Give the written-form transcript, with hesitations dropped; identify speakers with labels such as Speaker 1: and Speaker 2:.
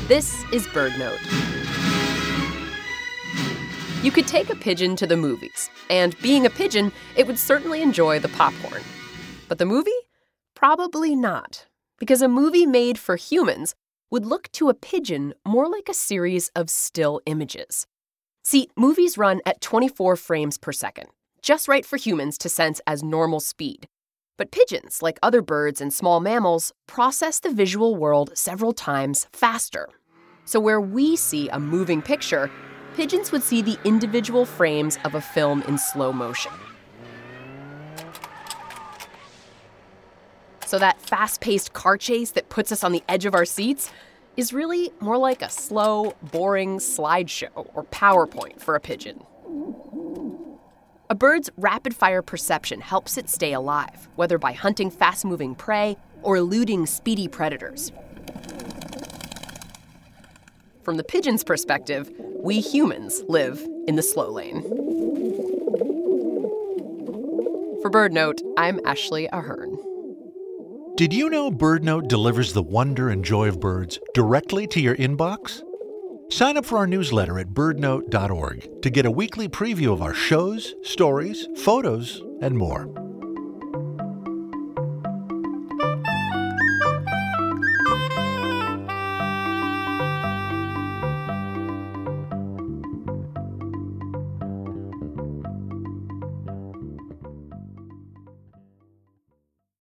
Speaker 1: This is BirdNote. You could take a pigeon to the movies, and being a pigeon, it would certainly enjoy the popcorn. But the movie? Probably not, because a movie made for humans would look to a pigeon more like a series of still images. See, movies run at 24 frames per second, just right for humans to sense as normal speed. But pigeons, like other birds and small mammals, process the visual world several times faster. So where we see a moving picture, pigeons would see the individual frames of a film in slow motion. So that fast-paced car chase that puts us on the edge of our seats is really more like a slow, boring slideshow or PowerPoint for a pigeon. A bird's rapid-fire perception helps it stay alive, whether by hunting fast-moving prey or eluding speedy predators. From the pigeon's perspective, we humans live in the slow lane. For BirdNote, I'm Ashley Ahern.
Speaker 2: Did you know BirdNote delivers the wonder and joy of birds directly to your inbox? Sign up for our newsletter at birdnote.org to get a weekly preview of our shows, stories, photos, and more.